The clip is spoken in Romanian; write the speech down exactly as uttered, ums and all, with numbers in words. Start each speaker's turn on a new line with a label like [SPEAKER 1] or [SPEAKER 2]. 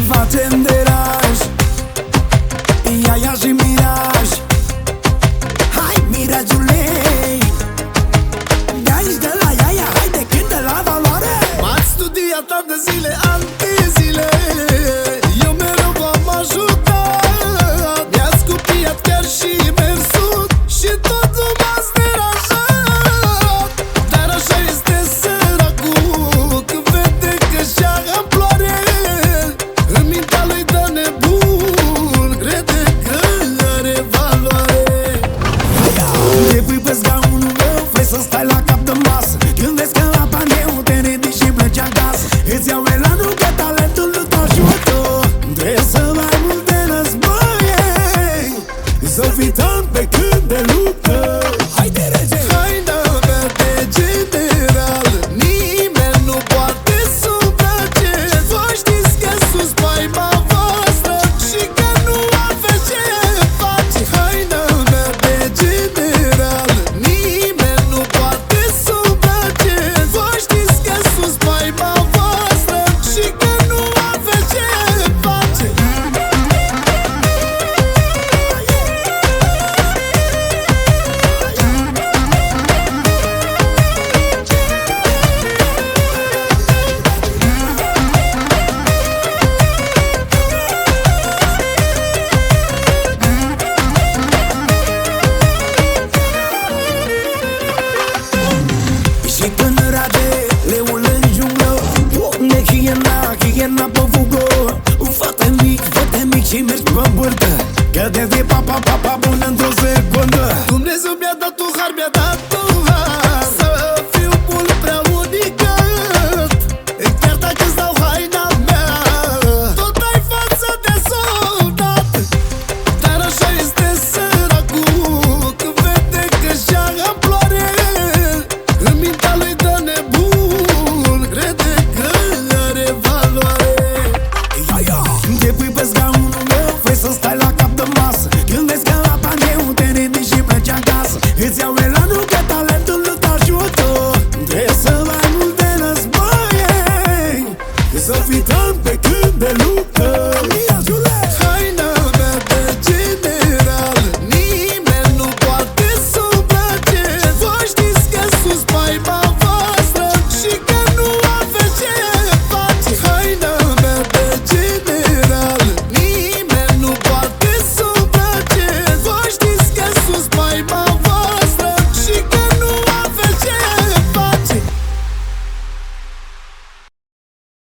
[SPEAKER 1] facem deraj, Iaia și Miraj. Hai, Mirajule, de aici de la Iaia, haide, cântă la valoare. M-ați studiat ani de zile, ani de zile, eu mereu v-am ajutat. Mi-ați copiat chiar și mersul și tot nu m-ați deranjat. Dar așa este săracul, când vede că și-a amploare, în mintea lui dă nebun, crede că are valoare. Te pui pe scaunul meu, vrei să stai la cap de masă, când vezi că la paneu te ridici și pleci acasă. Îți iau elanul că talentul nu te ajută, trebuie să mai multe războaie, să fii tan pe când de luptă. Haide, rege! Haina mea de general, nimeni nu poate suprace. Voi știți că sus paima voastră și că nu aveți ce face. Haina mea de general, nimeni nu poate suprace. Voi știți că sus paima voastră și că nu aveți ce face. Și când rade leul în junglă, porne hiena, hiena pe fugă. Fă-te mic, fă-te mic și mergi pe bârtă, că devii papa, papa bun într-o secundă. Dumnezeu mi-a dat un har, mi-a dat un har, să fiu mult prea unicat. Chiar dacă-ți dau haina mea, tot ai față de soldat. Dar așa este săracul, când vede că și-a amploare, în mintea lui dă nebun, crede că are valoare. Iaia! Te pui pe scaunul meu, vrei să stai la cap de masă, când vezi că la paneu te ridici și pleci acasă. Îți iau elanul că talentul nu te ajută, trebuie să mai multe războaie, să fii